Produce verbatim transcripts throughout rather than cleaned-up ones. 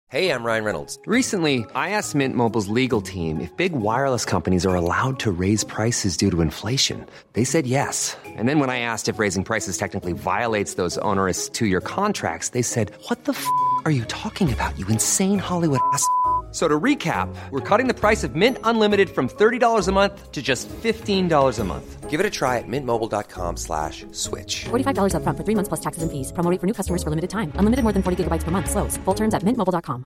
Hey, I'm Ryan Reynolds. Recently, I asked Mint Mobile's legal team if big wireless companies are allowed to raise prices due to inflation. They said yes. And then when I asked if raising prices technically violates those onerous two-year contracts, they said, "What the f*** are you talking about, you insane Hollywood ass?" So to recap, we're cutting the price of Mint Unlimited from thirty dollars a month to just fifteen dollars a month. Give it a try at mintmobile.com slash switch. forty-five dollars up front for three months plus taxes and fees. Promo rate for new customers for limited time. Unlimited more than forty gigabytes per month. Slows full terms at mint mobile dot com.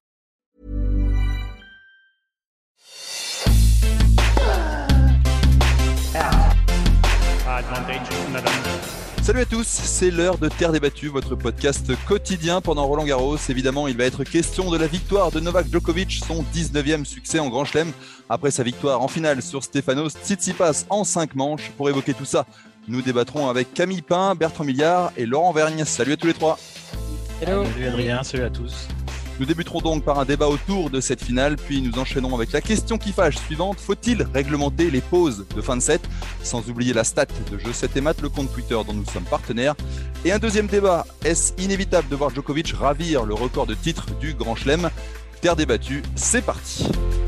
Salut à tous, c'est l'heure de Terre débattue, votre podcast quotidien pendant Roland Garros. Évidemment, il va être question de la victoire de Novak Djokovic, son dix-neuvième succès en Grand Chelem, après sa victoire en finale sur Stefanos Tsitsipas en cinq manches. Pour évoquer tout ça, nous débattrons avec Camille Pain, Bertrand Milliard et Laurent Vergne. Salut à tous les trois. Hello. Salut Adrien, salut à tous. Nous débuterons donc par un débat autour de cette finale, puis nous enchaînons avec la question qui fâche suivante. Faut-il réglementer les pauses de fin de set? Sans oublier la stat de Jeu sept et Maths, le compte Twitter dont nous sommes partenaires. Et un deuxième débat, est-ce inévitable de voir Djokovic ravir le record de titres du Grand Chelem? Terre débattue, c'est parti.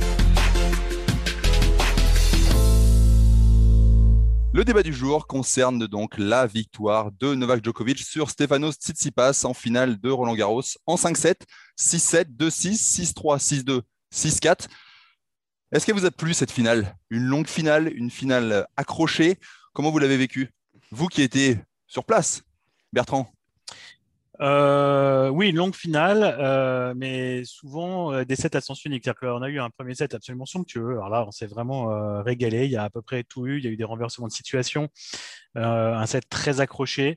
Le débat du jour concerne donc la victoire de Novak Djokovic sur Stefanos Tsitsipas en finale de Roland Garros en cinq sept, six sept, deux six, six trois, six deux, six quatre. Est-ce qu'elle vous a plu cette finale? Une longue finale, une finale accrochée? Comment vous l'avez vécu? Vous qui étiez sur place, Bertrand. Euh, oui, une longue finale, euh, mais souvent euh, des sets à sens unique. C'est-à-dire qu'on a eu un premier set absolument somptueux. Alors là, on s'est vraiment euh, régalé. Il y a à peu près tout eu. Il y a eu des renversements de situation. Euh, un set très accroché,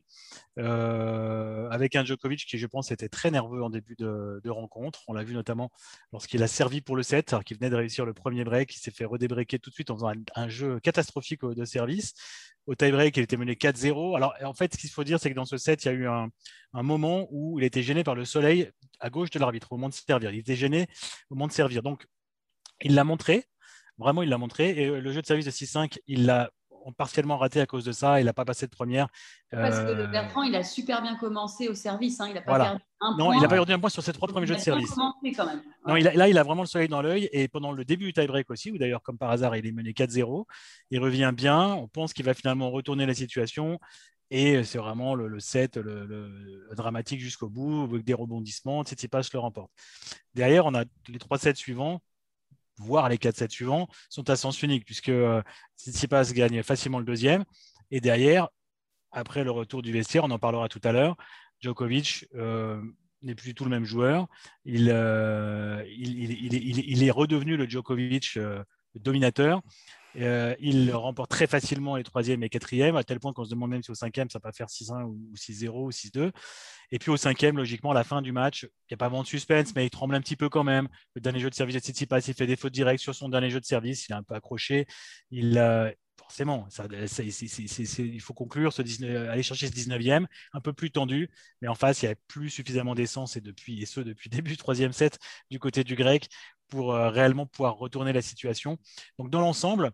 euh, avec un Djokovic qui, je pense, était très nerveux en début de, de rencontre. On l'a vu notamment lorsqu'il a servi pour le set, alors qu'il venait de réussir le premier break. Il s'est fait redébreaker tout de suite en faisant un, un jeu catastrophique de service. Au tie-break, il était mené quatre zéro. Alors, en fait, ce qu'il faut dire, c'est que dans ce set, il y a eu un, un moment où il était gêné par le soleil à gauche de l'arbitre au moment de servir. Il était gêné au moment de servir. Donc, il l'a montré. Vraiment, il l'a montré. Et le jeu de service de six cinq, il l'a partiellement raté à cause de ça. Il n'a pas passé de première. Parce euh... que Bertrand, il a super bien commencé au service. Hein. Il n'a pas voilà. perdu un non, point. il n'a pas perdu un point sur ses trois premiers jeux de service. Commencé quand même. Non, il a, là, il a vraiment le soleil dans l'œil. Et pendant le début du tie-break aussi, où d'ailleurs, comme par hasard, il est mené quatre zéro, il revient bien. On pense qu'il va finalement retourner la situation. Et c'est vraiment le, le set le, le, le dramatique jusqu'au bout, avec des rebondissements. Tsitsipas le remporte. Derrière, on a les trois sets suivants, voire les quatre sets suivants, sont à sens unique, puisque euh, Tsitsipas gagne facilement le deuxième. Et derrière, après le retour du vestiaire, on en parlera tout à l'heure, Djokovic euh, n'est plus du tout le même joueur. Il, euh, il, il, il, il, il est redevenu le Djokovic euh, dominateur. Euh, il remporte très facilement les troisième et quatrième, à tel point qu'on se demande même si au cinquième, ça va pas faire six un ou six zéro ou six deux. Et puis au cinquième, logiquement, à la fin du match, il n'y a pas vraiment de suspense, mais il tremble un petit peu quand même. Le dernier jeu de service de Tsitsipas, il fait des fautes directes sur son dernier jeu de service. Il est un peu accroché. Il, euh, forcément, ça, ça, c'est, c'est, c'est, c'est, il faut conclure, ce dix-neuf, aller chercher ce dix-neuvième, un peu plus tendu. Mais en face, il n'y avait plus suffisamment d'essence, et, depuis, et ce, depuis le début du troisième set, du côté du grec, pour euh, réellement pouvoir retourner la situation. Donc dans l'ensemble,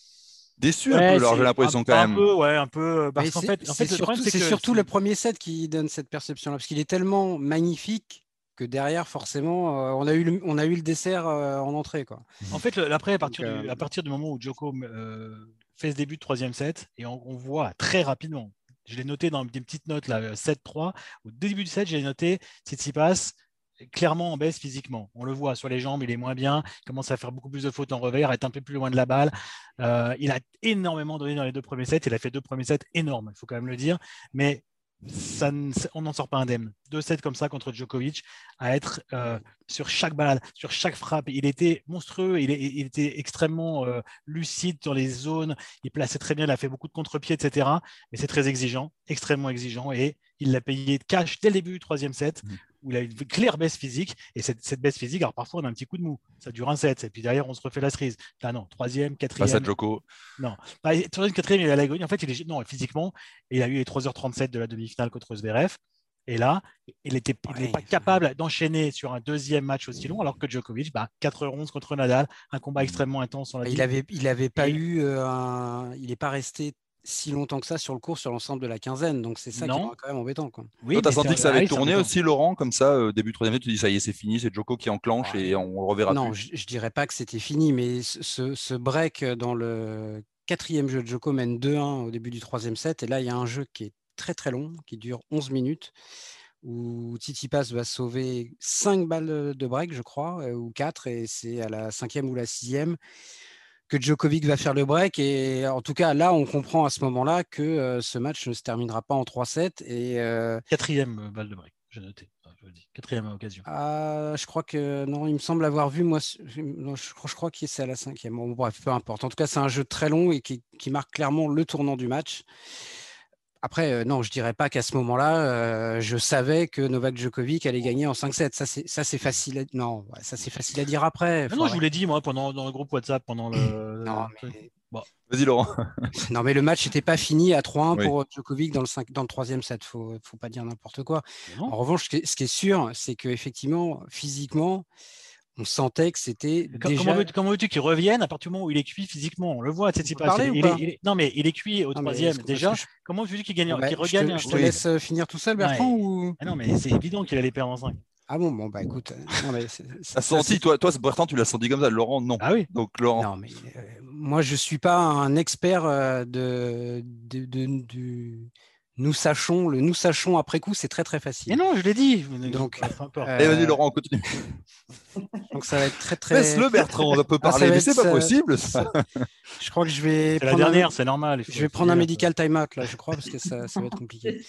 déçu ouais, un peu, alors j'ai l'impression un, quand un même. Peu, ouais, un peu. Parce Mais qu'en c'est, fait, en c'est, fait, le surtout, problème, c'est, c'est que surtout c'est... le premier set qui donne cette perception-là, parce qu'il est tellement magnifique que derrière, forcément, euh, on, a eu le, on a eu le dessert euh, en entrée, quoi. En fait, le, après, à partir, Donc, du, euh... à partir du moment où Djoko euh, fait ce début de troisième set, et on, on voit très rapidement, je l'ai noté dans des petites notes, là, sept trois, au début du set, j'ai noté Tsitsipas clairement en baisse physiquement. On le voit sur les jambes, il est moins bien, il commence à faire beaucoup plus de fautes en revers, être un peu plus loin de la balle. Euh, il a énormément donné dans les deux premiers sets, il a fait deux premiers sets énormes, il faut quand même le dire, mais ça, on n'en sort pas indemne. Deux sets comme ça contre Djokovic, à être euh, sur chaque balle, sur chaque frappe. Il était monstrueux, il, est, il était extrêmement euh, lucide dans les zones, il plaçait très bien, il a fait beaucoup de contre-pieds, et cetera. Mais c'est très exigeant, extrêmement exigeant, et il l'a payé de cash dès le début du troisième set, mmh. où il a une claire baisse physique, et cette, cette baisse physique, alors parfois on a un petit coup de mou, ça dure un set, et puis derrière on se refait la cerise. Là non, troisième, quatrième. Face à Djoko. Non, bah, troisième, quatrième, il a l'agonie. En fait, il est, non, physiquement, il a eu les trois heures trente-sept de la demi-finale contre Zverev. Et là, il n'était ouais, pas capable d'enchaîner sur un deuxième match aussi long, alors que Djokovic, bah, quatre heures onze contre Nadal, un combat extrêmement intense. On l'a il dit. avait, il avait pas et... eu, euh, un... il n'est pas resté si longtemps que ça sur le court, sur l'ensemble de la quinzaine. Donc c'est ça Non. qui est quand même embêtant, quoi. Oui, Toi, tu as mais senti c'est- que ça ah avait oui, c'est tourné embêtant. aussi, Laurent, comme ça, euh, début de troisième minute, tu dis ça y est, c'est fini, c'est Djoko qui enclenche Ouais. et on ne reverra Non, plus. je, je dirais pas que c'était fini, mais ce, ce- ce break dans le quatrième jeu de Djoko mène deux un au début du troisième set. Et là, il y a un jeu qui est très très long, qui dure onze minutes, où Tsitsipas va sauver cinq balles de break, je crois, euh, ou quatre, et c'est à la cinquième ou la sixième que Djokovic va faire le break. Et en tout cas, là, on comprend à ce moment-là que euh, ce match ne se terminera pas en trois sept. Et euh, Quatrième euh, balle de break, j'ai noté. Enfin, je le dis. Quatrième occasion. ah, je crois que non, il me semble avoir vu, moi, je, non, je crois, je crois que c'est à la cinquième. Bon, bref, peu importe. En tout cas, c'est un jeu très long et qui, qui marque clairement le tournant du match. Après, euh, non, je dirais pas qu'à ce moment-là, euh, je savais que Novak Djokovic allait gagner en cinq sept. Ça, c'est, ça, c'est facile à... Non, ouais, ça, c'est facile à dire après. Non, Faut non, je vous arrêter. l'ai dit, moi, pendant, dans le groupe WhatsApp, pendant le. Non, le truc. mais... Bon, Vas-y, Laurent. non, mais le match n'était pas fini à trois un Oui. pour Djokovic dans le, cinq dans le troisième set. Faut, faut pas dire n'importe quoi. mais non. En revanche, ce qui est, ce qui est sûr, c'est qu'effectivement, physiquement, on sentait que c'était Com- déjà... Comment veux- comment veux-tu qu'il revienne à partir du moment où il est cuit physiquement? On le voit, peut Tsitsipas. parler il, ou est- il pas est- il est- Non, mais il est cuit au Non, mais troisième est-ce que- déjà. parce que je- Comment veux-tu qu'il gagne, Bon, bah, qu'il je regagne te, un- je te Oui. laisse euh, finir tout seul, Bertrand, Ouais. ou... Ah non, mais c'est évident qu'il allait perdre en cinq. Ah bon, bon, bah écoute, euh, non, mais c'est- c'est- T'as ça, senti, c'est- toi, toi, Bertrand, tu l'as senti comme ça. Laurent, non. Ah oui. Donc, Laurent, Non, mais euh, moi, je suis pas un expert euh, de, de, de- du... Nous sachons, le nous sachons après coup, c'est très très Mais facile. non, je l'ai dit. Donc, Peu importe. euh, allez, vas-y, Laurent, continue. donc ça va être très très... Laisse-le, Bertrand, on peut Ah, ça parler, va mais être c'est pas ça- possible. Ça. Je crois que je vais C'est la prendre un- dernière, c'est normal. il faut- Je vais faut prendre un dire, medical time-out là, je crois, parce que ça, ça va être compliqué.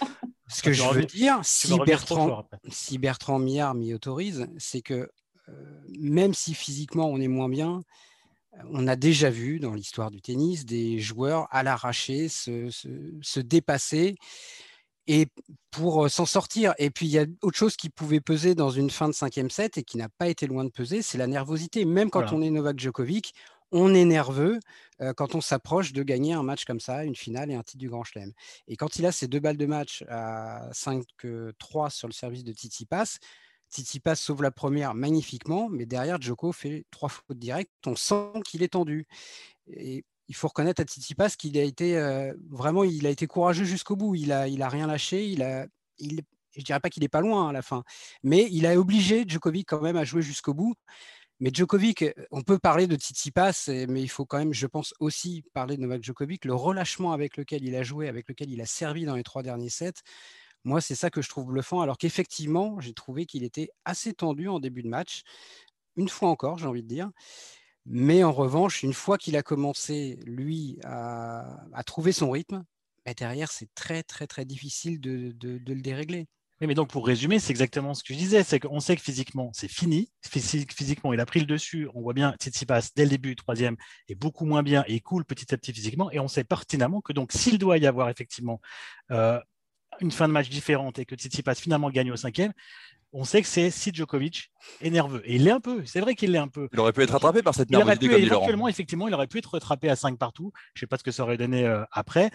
Ce que Tu je vas veux revenir- dire, Tu si vas revenir trop Bertrand, fort après. si Bertrand Millard m'y autorise, c'est que euh, même si physiquement on est moins bien, euh, on a déjà vu dans l'histoire du tennis des joueurs à l'arraché se, se, se dépasser et pour euh, s'en sortir. Et puis il y a autre chose qui pouvait peser dans une fin de cinquième set et qui n'a pas été loin de peser, c'est la nervosité. Même quand Voilà. on est Novak Djokovic, on est nerveux euh, quand on s'approche de gagner un match comme ça, une finale et un titre du Grand Chelem. Et quand il a ces deux balles de match à cinq trois sur le service de Tsitsipas, Tsitsipas sauve la première magnifiquement, mais derrière, Djoko fait trois fautes directes. On sent qu'il est tendu. Et il faut reconnaître à Tsitsipas qu'il a été euh, vraiment, il a été courageux jusqu'au bout. Il a, il a rien lâché. Il a, il, je dirais pas qu'il est pas loin à la fin, mais il a obligé Djokovic quand même à jouer jusqu'au bout. Mais Djokovic, on peut parler de Tsitsipas, mais il faut quand même, je pense, aussi parler de Novak Djokovic, le relâchement avec lequel il a joué, avec lequel il a servi dans les trois derniers sets. Moi, c'est ça que je trouve bluffant, alors qu'effectivement, j'ai trouvé qu'il était assez tendu en début de match, une fois encore, j'ai envie de dire. Mais en revanche, une fois qu'il a commencé, lui, à, à trouver son rythme, bah derrière, c'est très, très, très difficile de, de, de le dérégler. Oui, mais donc pour résumer, c'est exactement ce que je disais, c'est qu'on sait que physiquement, c'est fini. Physiquement, il a pris le dessus. On voit bien Tsitsipas, dès le début, troisième, est beaucoup moins bien et il coule petit à petit physiquement. Et on sait pertinemment que donc, s'il doit y avoir effectivement euh, une fin de match différente et que Tsitsipas finalement gagne au cinquième, on sait que c'est si Djokovic est nerveux. Et il l'est un peu. C'est vrai qu'il l'est un peu. Il aurait pu être rattrapé par cette Il aurait nervosité, pu, comme dit Laurent. éventuellement, effectivement, il aurait pu être rattrapé à cinq partout. Je ne sais pas ce que ça aurait donné euh, après.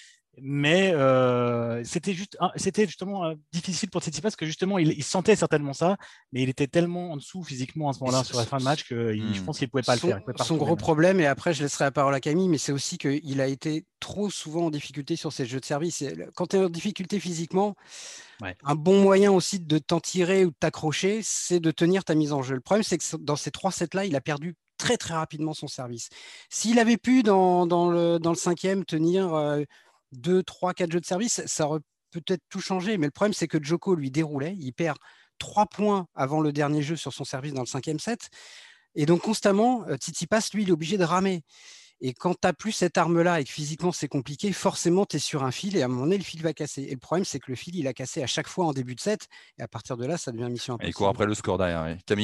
Mais euh, c'était juste, c'était justement euh, difficile pour Tsitsipas parce que justement, il, il sentait certainement ça, mais il était tellement en dessous physiquement à ce moment-là sur la fin de match que il, Hmm. je pense qu'il ne pouvait pas son, le faire. Il pouvait pas son retourner, gros même. problème, et après je laisserai la parole à Camille, mais c'est aussi qu'il a été trop souvent en difficulté sur ses jeux de service. Et quand tu es en difficulté physiquement, Ouais. un bon moyen aussi de t'en tirer ou de t'accrocher, c'est de tenir ta mise en jeu. Le problème, c'est que dans ces trois sets-là, il a perdu très très rapidement son service. S'il avait pu dans, dans, le, dans le cinquième tenir euh, deux, trois, quatre jeux de service, ça aurait peut-être tout changé. Mais le problème, c'est que Djoko lui déroulait, il perd trois points avant le dernier jeu sur son service dans le cinquième set. Et donc constamment, euh, Tsitsipas, lui, il est obligé de ramer. Et quand tu n'as plus cette arme-là et que physiquement c'est compliqué, forcément tu es sur un fil et à un moment donné, le fil va casser. Et le problème, c'est que le fil, il a cassé à chaque fois en début de set. Et à partir de là, ça devient mission impossible. Il court après le score derrière. Oui. Camille ?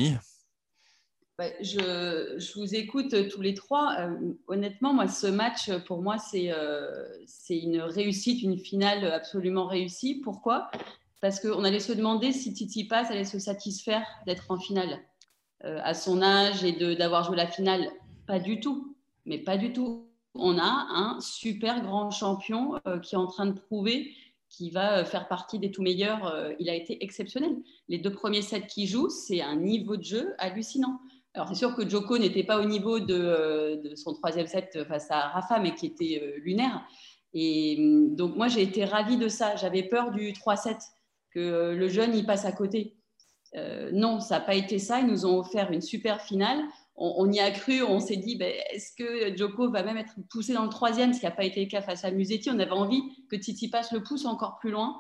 Ouais, je, je vous écoute tous les trois. Euh, honnêtement, moi, ce match, pour moi, c'est euh, c'est une réussite, une finale absolument réussie. Pourquoi ? Parce qu'on allait se demander si Tsitsipas allait se satisfaire d'être en finale euh, à son âge et de, d'avoir joué la finale. Pas du tout. Mais pas du tout. On a un super grand champion euh, qui est en train de prouver qu'il va faire partie des tout meilleurs. Euh, il a été exceptionnel. Les deux premiers sets qu'il joue, c'est un niveau de jeu hallucinant. Alors, c'est sûr que Djoko n'était pas au niveau de, euh, de son troisième set face à Rafa, mais qui était euh, lunaire. Et donc, moi, j'ai été ravie de ça. J'avais peur du trois sept, que le jeune, il passe à côté. Euh, non, ça n'a pas été ça. Ils nous ont offert une super finale. On, on y a cru. On s'est dit, ben, est-ce que Djoko va même être poussé dans le troisième, ce qui n'a pas été le cas face à Musetti. On avait envie que Tsitsipas le pousse encore plus loin.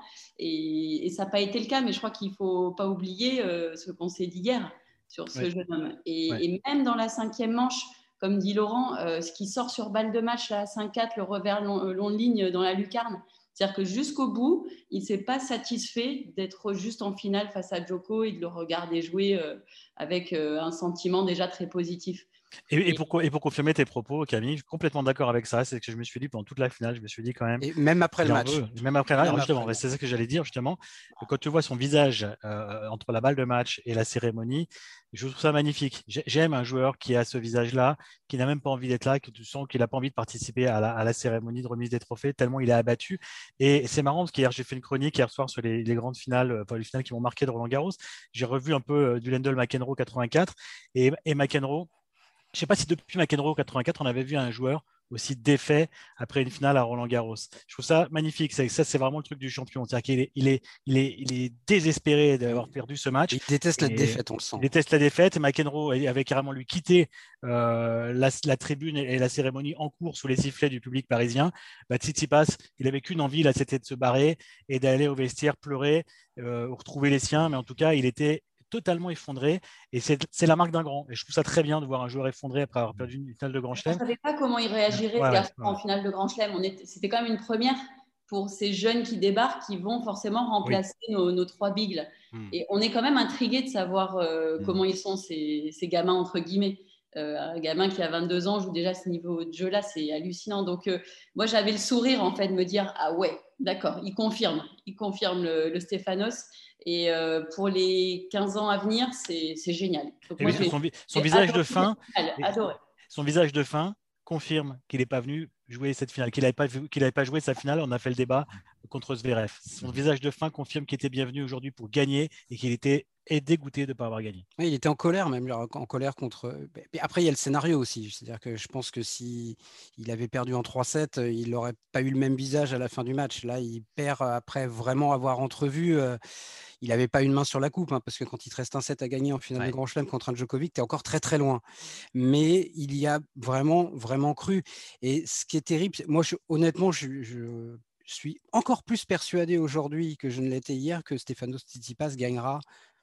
Et, et ça n'a pas été le cas. Mais je crois qu'il ne faut pas oublier euh, ce qu'on s'est dit hier sur ce Ouais. jeune homme. Et, Ouais. et même dans la cinquième manche, comme dit Laurent, euh, ce qui sort sur balle de match, là, cinq quatre, le revers long, long de ligne dans la lucarne, c'est-à-dire que jusqu'au bout, il ne s'est pas satisfait d'être juste en finale face à Djoko et de le regarder jouer euh, avec euh, un sentiment déjà très positif. Et, et, pour, et pour confirmer tes propos, Camille, je suis complètement d'accord avec ça. C'est ce que je me suis dit pendant toute la finale. Je me suis dit quand même. Et même après le match. Veut, même après le match. Justement, après c'est ça que j'allais dire, justement. Quand tu vois son visage euh, entre la balle de match et la cérémonie, je trouve ça magnifique. J'aime un joueur qui a ce visage-là, qui n'a même pas envie d'être là, que tu sens qu'il n'a pas envie de participer à la, à la cérémonie de remise des trophées, tellement il est abattu. Et c'est marrant parce qu'hier, j'ai fait une chronique hier soir sur les, les grandes finales, enfin les finales qui m'ont marqué de Roland Garros. J'ai revu un peu euh, du Lendl McEnroe quatre-vingt-quatre et, et McEnroe. Je ne sais pas si depuis McEnroe quatre-vingt-quatre, on avait vu un joueur aussi défait après une finale à Roland-Garros. Je trouve ça magnifique. Ça, ça c'est vraiment le truc du champion. C'est-à-dire qu'il est, il est, il est, il est désespéré d'avoir perdu ce match. Il déteste la défaite, on le sent. Il déteste la défaite. Et McEnroe avait carrément lui quitté euh, la, la tribune et la cérémonie en cours sous les sifflets du public parisien. Bah, Tsitsipas, il n'avait qu'une envie, là, c'était de se barrer et d'aller au vestiaire pleurer, euh, retrouver les siens. Mais en tout cas, il était totalement effondré et c'est, c'est la marque d'un grand et je trouve ça très bien de voir un joueur effondré après avoir perdu une finale de Grand Chelem. On ne savait pas comment il réagirait ouais, ouais, ouais. en finale de Grand Chelem. On était, c'était quand même une première pour ces jeunes qui débarquent, qui vont forcément remplacer oui. nos, nos trois bigles. Mm. Et on est quand même intrigué de savoir euh, mm. comment ils sont ces, ces gamins entre guillemets. Euh, un gamin qui a vingt-deux ans joue déjà ce niveau de jeu-là, c'est hallucinant. Donc euh, moi j'avais le sourire en fait de me dire ah ouais, d'accord, il confirme, il confirme le, le Stefanos. Et euh, pour les quinze ans à venir, c'est, c'est génial. Donc, moi, oui, son, son visage de fin, adoré. Son visage de fin confirme qu'il n'est pas venu jouer cette finale, qu'il n'avait pas, qu'il n'avait pas joué sa finale. On a fait le débat contre Zverev. Son visage de fin confirme qu'il était bienvenu aujourd'hui pour gagner et qu'il était est dégoûté de ne pas avoir gagné. Oui, il était en colère même, en colère contre... Mais après, il y a le scénario aussi. C'est-à-dire que je pense que s'il avait perdu en trois sept, il n'aurait pas eu le même visage à la fin du match. Là, il perd après vraiment avoir entrevu. Euh, il n'avait pas une main sur la coupe, hein, parce que quand il te reste un set à gagner en finale ouais. de Grand Chelem contre un Djokovic, tu es encore très très loin. Mais il y a vraiment, vraiment cru. Et ce qui est terrible, moi, je, honnêtement, je... je... Je suis encore plus persuadé aujourd'hui que je ne l'étais hier que Stefanos Tsitsipas gagnera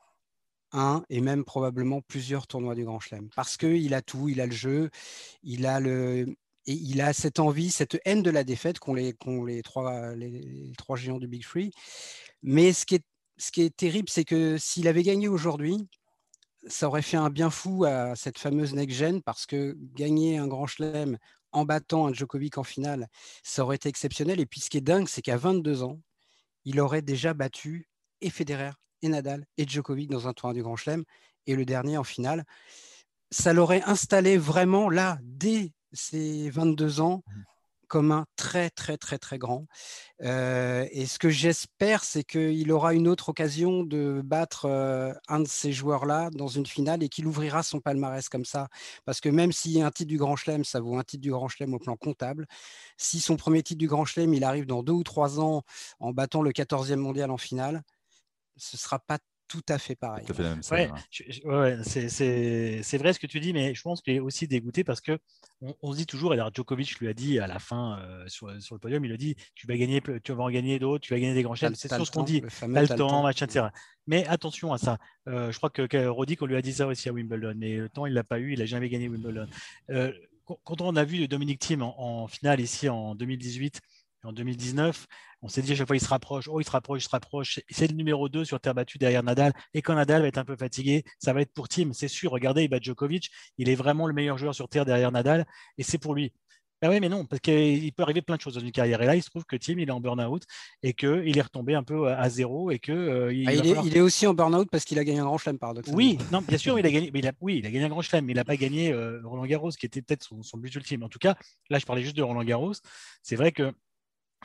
un et même probablement plusieurs tournois du Grand Chelem. Parce qu'il a tout, il a le jeu, il a, le, et il a cette envie, cette haine de la défaite qu'ont les, qu'ont les, trois, les, les trois géants du Big Three. Mais ce qui est, ce qui est terrible, c'est que s'il avait gagné aujourd'hui, ça aurait fait un bien fou à cette fameuse next-gen parce que gagner un Grand Chelem en battant un Djokovic en finale, ça aurait été exceptionnel. Et puis ce qui est dingue, c'est qu'à vingt-deux ans, il aurait déjà battu et Federer, et Nadal, et Djokovic dans un tournoi du Grand Chelem, et le dernier en finale. Ça l'aurait installé vraiment là, dès ses vingt-deux ans, comme un très, très, très, très grand. Euh, et ce que j'espère, c'est qu'il aura une autre occasion de battre euh, un de ces joueurs-là dans une finale et qu'il ouvrira son palmarès comme ça. Parce que même si un titre du Grand Chelem, ça vaut un titre du Grand Chelem au plan comptable, si son premier titre du Grand Chelem, il arrive dans deux ou trois ans en battant le quatorzième mondial en finale, ce ne sera pas tout à fait pareil. Tout à fait la même chose, ouais, ouais. je, je, ouais, c'est, c'est, c'est vrai ce que tu dis, mais je pense qu'il est aussi dégoûté parce que on, on se dit toujours, alors Djokovic lui a dit à la fin euh, sur, sur le podium, il a dit tu vas gagner, tu vas en gagner d'autres, tu vas gagner des grands chelems, c'est sûr ce qu'on dit, t'as le temps, machin, et cetera. Mais attention à ça. Euh, je crois que, que Roddick, on lui a dit ça aussi à Wimbledon, mais le temps il l'a pas eu, il n'a jamais gagné Wimbledon. Euh, quand on a vu Dominic Thiem en, en finale ici en deux mille dix-huit. En deux mille dix-neuf, on s'est dit à chaque fois il se rapproche, oh il se rapproche, il se rapproche. C'est le numéro deux sur terre battue derrière Nadal. Et quand Nadal va être un peu fatigué, ça va être pour Thiem, c'est sûr. Regardez, il bat Djokovic, il est vraiment le meilleur joueur sur terre derrière Nadal, et c'est pour lui. Ben oui, mais non, parce qu'il peut arriver plein de choses dans une carrière. Et là, il se trouve que Thiem, il est en burn-out et qu'il est retombé un peu à zéro. Et que, euh, il, ah, il, est, falloir... il est aussi en burn-out parce qu'il a gagné un Grand Chelem, paradoxalement. Oui, non, bien sûr, il a gagné, mais il a, oui, il a gagné un Grand Chelem, mais il n'a pas gagné euh, Roland Garros, qui était peut-être son, son but ultime. En tout cas, là, je parlais juste de Roland Garros. C'est vrai que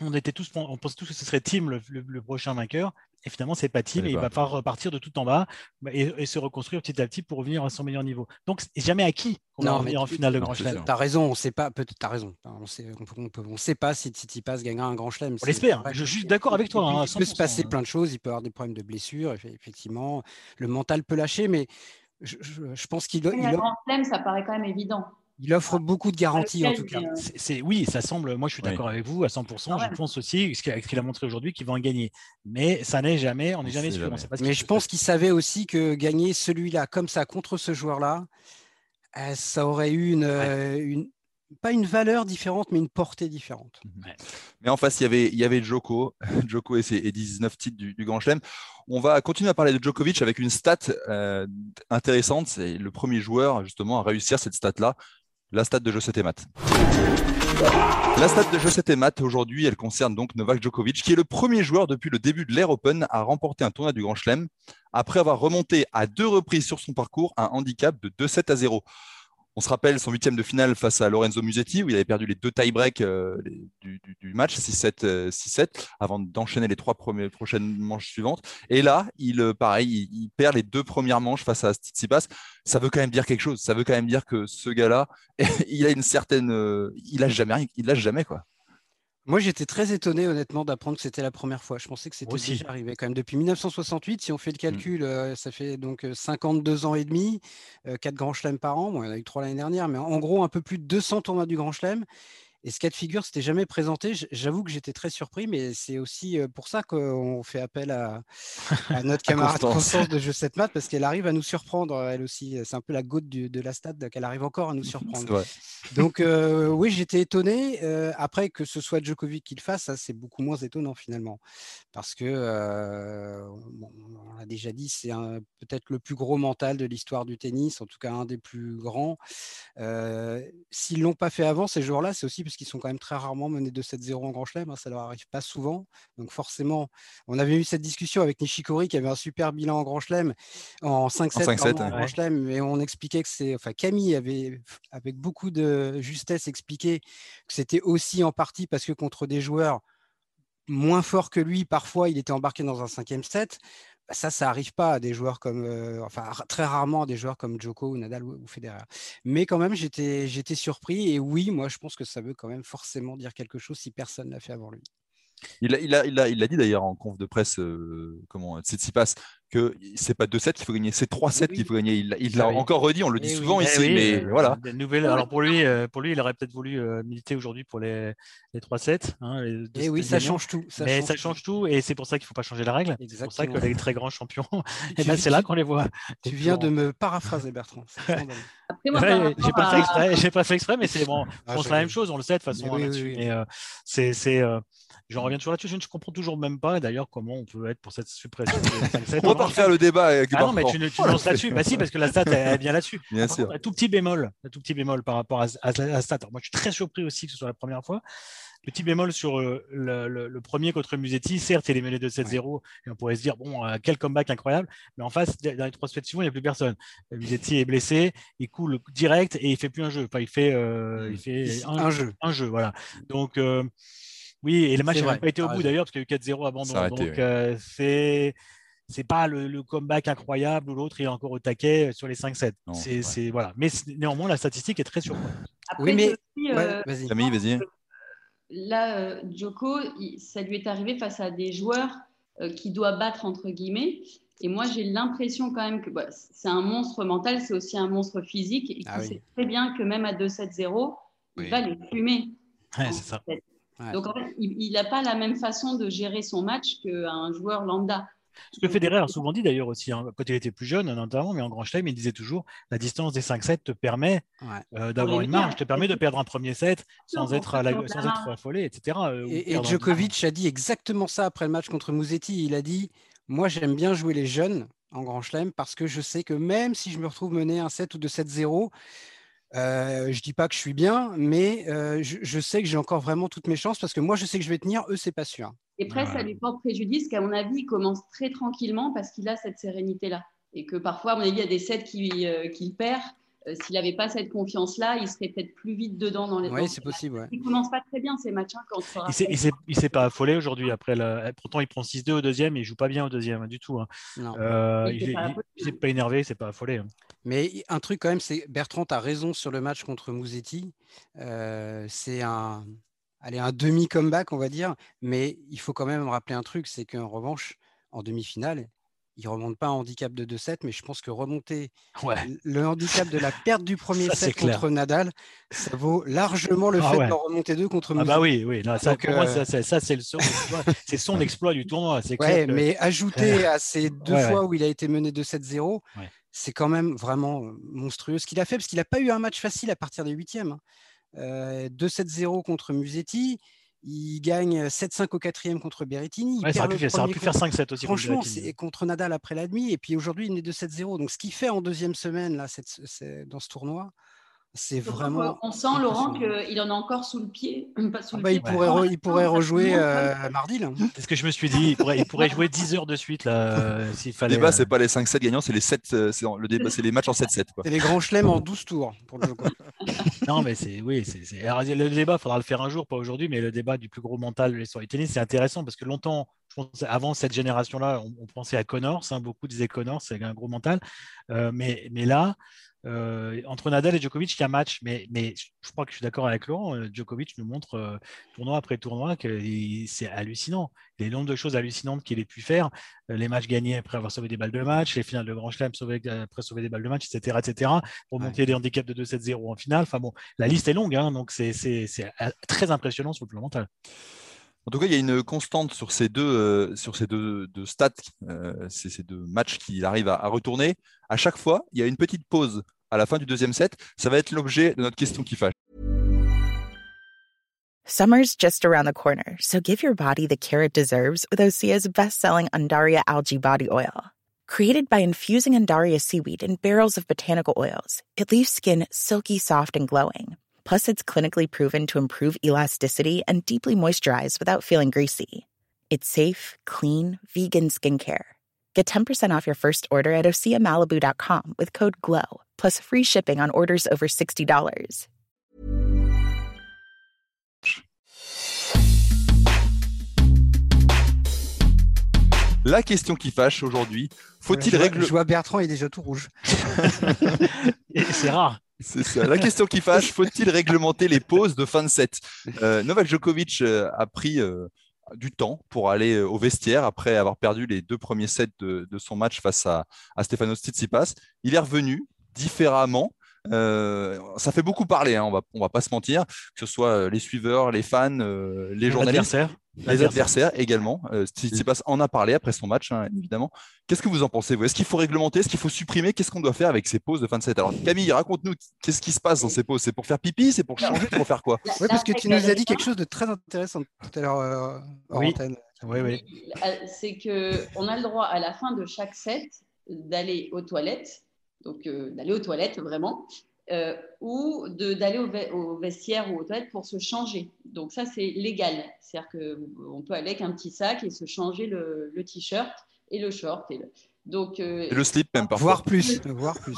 on était tous, on pensait tous que ce serait Thiem le, le, le prochain vainqueur. Et finalement, c'est pas Thiem et il va falloir repartir de tout en bas et, et se reconstruire petit à petit pour revenir à son meilleur niveau. Donc, c'est jamais acquis qu'on va revenir en finale de Grand Chelem. Tu as raison, on sait pas, peut-être tu as raison. On sait, on, peut, on sait pas si Tsitsipas gagnera un Grand Chelem. On l'espère, je suis d'accord avec toi. Hein, il peut se passer plein de choses, il peut avoir des problèmes de blessures, effectivement. Le mental peut lâcher, mais je, je, je pense qu'il. Un Grand Chelem, ça paraît quand même évident. Il offre beaucoup de garanties en tout cas. C'est, c'est, oui, ça semble, moi je suis d'accord oui. avec vous à cent pour cent. Ah ouais. Je pense aussi, ce qu'il a montré aujourd'hui, qu'il va en gagner. Mais ça n'est jamais, on n'est jamais sûr. On sait pas ce Mais je pense qu'il savait aussi que gagner celui-là comme ça contre ce joueur-là, ça aurait eu une, ouais. une pas une valeur différente, mais une portée différente. Ouais. Mais en face, il y avait, il y avait Djoko, Djoko et ses et dix-neuf titres du, du Grand Chelem. On va continuer à parler de Djokovic avec une stat euh, intéressante. C'est le premier joueur justement à réussir cette stat-là. La stat de José Temat. La stat de José Temat aujourd'hui, elle concerne donc Novak Djokovic, qui est le premier joueur depuis le début de l'Air Open à remporter un tournoi du Grand Chelem, après avoir remonté à deux reprises sur son parcours un handicap de deux sept à zéro. On se rappelle son huitième de finale face à Lorenzo Musetti, où il avait perdu les deux tie-breaks euh, du, du, du match, six sept, euh, six sept, avant d'enchaîner les trois premières, prochaines manches suivantes. Et là, il, pareil, il, il perd les deux premières manches face à Tsitsipas. Ça veut quand même dire quelque chose. Ça veut quand même dire que ce gars-là, il a une certaine... Euh, il lâche jamais, il lâche jamais, quoi. Moi, j'étais très étonné, honnêtement, d'apprendre que c'était la première fois. Je pensais que c'était déjà arrivé quand même. Depuis mille neuf cent soixante-huit, si on fait le calcul, mmh. euh, ça fait donc cinquante-deux ans et demi, euh, quatre Grands Chelems par an. Bon, il y en a eu trois l'année dernière, mais en gros, un peu plus de deux cents tournois du Grand Chelem. Et ce cas de figure, c'était jamais présenté. J'avoue que j'étais très surpris, mais c'est aussi pour ça qu'on fait appel à, à notre camarade Constance de José Temat, parce qu'elle arrive à nous surprendre, elle aussi. C'est un peu la goutte du, de la stade qu'elle arrive encore à nous surprendre. Donc euh, oui, j'étais étonné. Euh, après, que ce soit Djokovic qui le fasse, ça, c'est beaucoup moins étonnant finalement. Parce que, euh, bon, on l'a déjà dit, c'est peut-être le plus gros mental de l'histoire du tennis, en tout cas un des plus grands. Euh, s'ils ne l'ont pas fait avant, ces joueurs-là, c'est aussi parce qu'ils sont quand même très rarement menés deux sept zéro en Grand Chelem, hein, ça ne leur arrive pas souvent. Donc forcément, on avait eu cette discussion avec Nishikori qui avait un super bilan en Grand Chelem, en cinq sept, en, cinq sept, en ouais. Grand Chelem, mais on expliquait que c'est, enfin Camille avait avec beaucoup de justesse expliqué que c'était aussi en partie parce que contre des joueurs moins forts que lui, parfois il était embarqué dans un cinquième set. Ça, ça n'arrive pas à des joueurs comme, euh, enfin très rarement à des joueurs comme Djoko ou Nadal ou, ou Federer. Mais quand même, j'étais, j'étais surpris. Et oui, moi, je pense que ça veut quand même forcément dire quelque chose si personne ne l'a fait avant lui. Il a, il a, il a, il a dit d'ailleurs en conf de presse, euh, comment Tsitsipas, que c'est pas deux sept qu'il faut gagner, c'est trois sept oui. qu'il faut gagner. Il, il l'a oui. encore redit, on le dit et souvent oui. ici, oui, mais euh, voilà. Nouvelle, alors pour lui, euh, pour lui, il aurait peut-être voulu euh, militer aujourd'hui pour les, les trois sept. Hein, et oui, ça change tout. Ça mais change ça change tout, et c'est pour ça qu'il ne faut pas changer la règle. Exactement. C'est pour ça que les très grands champions, et ben c'est là qu'on les voit. Tu viens de me paraphraser, Bertrand. Après, moi, ouais, j'ai pas fait exprès, j'ai pas fait exprès, mais c'est bon. Je pense la même chose, on le sait de toute façon là-dessus. Mais c'est, c'est, j'en reviens toujours là-dessus. Je ne comprends toujours même pas d'ailleurs comment on peut être pour cette suppression. On va pas refaire le débat. Avec ah non, mais tu, tu lances là-dessus. Bah si, parce que la stat elle vient là-dessus. Bien sûr. Un tout petit bémol, un tout petit bémol par rapport à, à la stat. Alors, moi, je suis très surpris aussi que ce soit la première fois. Petit bémol sur le, le, le premier contre Musetti. Certes, il est mené de sept zéro ouais. et on pourrait se dire bon, euh, quel comeback incroyable. Mais en face, dans les trois sets suivants, il n'y a plus personne. Musetti est blessé, il coule direct et il fait plus un jeu. Enfin, il fait, euh, il fait un, un jeu. Un jeu, voilà. Donc euh, oui, et le match n'a même pas été au bout d'ailleurs parce qu'il y a eu quatre zéro abandon. Arrêté, donc oui. euh, c'est c'est pas le, le comeback incroyable où l'autre il est encore au taquet sur les cinq sept. Non, c'est, ouais. c'est voilà. Mais néanmoins la statistique est très surprenante. Après, oui, mais aussi, euh, vas-y. Camille, vas-y. Là, euh, Djoko, il, ça lui est arrivé face à des joueurs euh, qu'il doit battre entre guillemets. Et moi, j'ai l'impression quand même que bah, c'est un monstre mental, c'est aussi un monstre physique. Et ah, qu'il oui. sait très bien que même à deux sept zéro, il oui. va les fumer. Ouais, c'est ça. Ouais. Donc en fait, il n'a pas la même façon de gérer son match qu'un joueur lambda. Ce que Federer a souvent dit d'ailleurs aussi, hein, quand il était plus jeune, notamment, mais en Grand Chelem, il disait toujours la distance des cinq sept te permet ouais. euh, d'avoir une marge, te permet de perdre un premier set sans être, à la, sans être affolé, et cetera. Euh, et, et Djokovic a dit exactement ça après le match contre Musetti. Il a dit « Moi, j'aime bien jouer les jeunes en Grand Chelem parce que je sais que même si je me retrouve mené un set ou deux sept zéro, Euh, je dis pas que je suis bien, mais euh, je, je sais que j'ai encore vraiment toutes mes chances parce que moi, je sais que je vais tenir, eux, c'est pas sûr. Et après, ouais. ça lui porte préjudice qu'à mon avis, il commence très tranquillement parce qu'il a cette sérénité-là. Et que parfois, à mon avis, il y a des sets qu'il, euh, qu'il perd euh, s'il n'avait pas cette confiance-là, il serait peut-être plus vite dedans dans les. Oui, c'est possible. Ouais. Il ne commence pas très bien ces matchs. Hein, quand on il s'est, il s'est, il s'est pas affolé aujourd'hui. Après la... Pourtant, il prend six deux au deuxième et il ne joue pas bien au deuxième hein, du tout. Hein. Non. Euh, il ne s'est pas énervé, il ne s'est pas affolé. Hein. Mais un truc quand même, c'est Bertrand a raison sur le match contre Musetti. Euh, c'est un, allez, un demi-comeback, on va dire. Mais il faut quand même rappeler un truc, c'est qu'en revanche, en demi-finale, il ne remonte pas un handicap de deux sept, mais je pense que remonter ouais. le handicap de la perte du premier ça, set contre Nadal, ça vaut largement le ah fait ouais. d'en remonter deux contre Musetti. Ah bah oui, oui. Non, ça, Donc, pour euh... moi, ça, ça, ça c'est, le son, c'est son exploit du tournoi. C'est ouais, que... mais ajouté à ces deux ouais, fois ouais. où il a été mené deux sept zéro, ouais. c'est quand même vraiment monstrueux ce qu'il a fait, parce qu'il n'a pas eu un match facile à partir des huitièmes. Euh, deux sept zéro contre Musetti. Il gagne sept cinq au quatrième contre Berrettini. Il ouais, perd ça, aurait pu, ça aurait pu faire cinq sept aussi. Franchement, c'est contre Nadal après la demi. Et puis aujourd'hui, il est deux sept zéro. Donc, ce qu'il fait en deuxième semaine là, c'est, c'est, dans ce tournoi, c'est vraiment. On sent, Laurent, qu'il en a encore sous le pied. Pas sous ah le bah, pied. Il, pourrait re, il pourrait rejouer euh, mardi. Là. C'est ce que je me suis dit. Il pourrait, il pourrait jouer dix heures de suite. Là, s'il fallait, le débat, euh... c'est pas les cinq sept gagnants, c'est les, sept, c'est le débat, c'est les matchs en sept sept. C'est les grands chelems en douze tours. Pour le non, mais c'est, oui, c'est, c'est... Alors, le débat, il faudra le faire un jour, pas aujourd'hui, mais le débat du plus gros mental de l'histoire du tennis, c'est intéressant parce que longtemps, je pense, avant cette génération-là, on, on pensait à Connors, hein, beaucoup disaient Connors, c'est un gros mental, euh, mais, mais là, euh, entre Nadal et Djokovic, il y a un match, mais, mais je crois que je suis d'accord avec Laurent, Djokovic nous montre euh, tournoi après tournoi que il, c'est hallucinant. Les nombres de choses hallucinantes qu'il ait pu faire, les matchs gagnés après avoir sauvé des balles de match, les finales de Grand Chelem sauvé, après sauver des balles de match, et cetera, et cetera, remonter ouais. des handicaps de deux sept zéro en finale. Enfin bon, la liste est longue, hein, donc c'est, c'est, c'est très impressionnant sur le plan mental. En tout cas, il y a une constante sur ces deux, euh, sur ces deux, deux stats, euh, c'est ces deux matchs qu'il arrive à, à retourner. À chaque fois, il y a une petite pause à la fin du deuxième set. Ça va être l'objet de notre question qui fâche. Summer's just around the corner, so give your body the care it deserves with Osea's best-selling Undaria Algae Body Oil. Created by infusing Undaria seaweed in barrels of botanical oils, it leaves skin silky soft and glowing. Plus, it's clinically proven to improve elasticity and deeply moisturize without feeling greasy. It's safe, clean, vegan skincare. Get ten percent off your first order at osea malibu dot com with code GLOW, plus free shipping on orders over sixty dollars. La question qui fâche aujourd'hui, faut-il ouais, régler... Je vois Bertrand, il est déjà tout rouge. Et c'est rare. C'est ça. La question qui fâche, faut-il réglementer les pauses de fin de set? euh, Novak Djokovic euh, a pris euh, du temps pour aller euh, au vestiaire après avoir perdu les deux premiers sets de, de son match face à, à Stefanos Tsitsipas. Il est revenu différemment. Euh, ça fait beaucoup parler, hein, on va, on va pas se mentir, que ce soit les suiveurs, les fans, euh, les journalistes, les adversaires, adversaires également. Euh, Tsitsipas en a parlé après son match, hein, évidemment. Qu'est-ce que vous en pensez, vous? Est-ce qu'il faut réglementer? Est-ce qu'il faut supprimer? Qu'est-ce qu'on doit faire avec ces pauses de fin de set? Alors Camille, raconte-nous, qu'est-ce qui se passe dans ces pauses? C'est pour faire pipi? C'est pour changer? C'est pour faire quoi? Oui, parce que tu nous as dit quelque chose de très intéressant tout à l'heure euh, en oui. antenne. Oui, oui. C'est qu'on a le droit à la fin de chaque set d'aller aux toilettes. Donc, euh, d'aller aux toilettes, vraiment, euh, ou de, d'aller au, ve- au vestiaire ou aux toilettes pour se changer. Donc, ça, c'est légal. C'est-à-dire qu'on peut aller avec un petit sac et se changer le, le t-shirt et le short. Et le, donc, euh, et le slip, même parfois. Voire plus. Voire plus.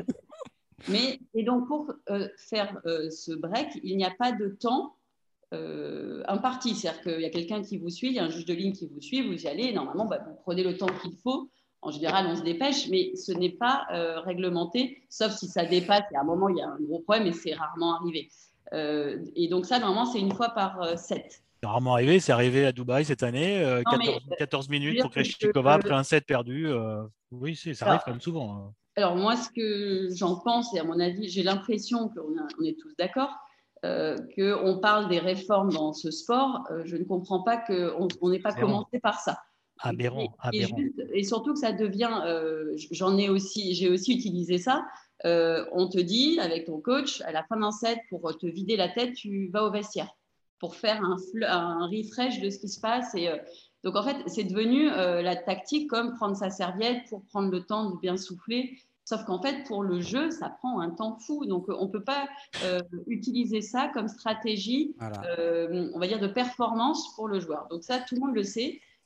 Mais, et donc, pour euh, faire euh, ce break, il n'y a pas de temps euh, imparti. C'est-à-dire qu'il y a quelqu'un qui vous suit, il y a un juge de ligne qui vous suit, vous y allez. Normalement, bah, vous prenez le temps qu'il faut. En général, on se dépêche, mais ce n'est pas euh, réglementé, sauf si ça dépasse. Et à un moment, il y a un gros problème et c'est rarement arrivé. Euh, et donc ça, normalement, c'est une fois par euh, set. C'est rarement arrivé. C'est arrivé à Dubaï cette année. Euh, non, quatorze, mais, quatorze minutes pour Krejcikova que, après un set perdu. Euh, oui, c'est, ça arrive alors, quand même souvent. Hein. Alors moi, ce que j'en pense, et à mon avis, j'ai l'impression qu'on a, on est tous d'accord, euh, qu'on parle des réformes dans ce sport. Euh, je ne comprends pas qu'on n'ait pas c'est commencé bon. par ça. Aberrant, et, aberrant. Et, juste, et surtout que ça devient, euh, j'en ai aussi, j'ai aussi utilisé ça. Euh, on te dit avec ton coach à la fin d'un set pour te vider la tête, tu vas au vestiaire pour faire un, un refresh de ce qui se passe. Et euh, donc en fait, c'est devenu euh, la tactique comme prendre sa serviette pour prendre le temps de bien souffler. Sauf qu'en fait, pour le jeu, ça prend un temps fou. Donc, on ne peut pas euh, utiliser ça comme stratégie, voilà. euh, on va dire, de performance pour le joueur. Donc ça, tout le monde le sait.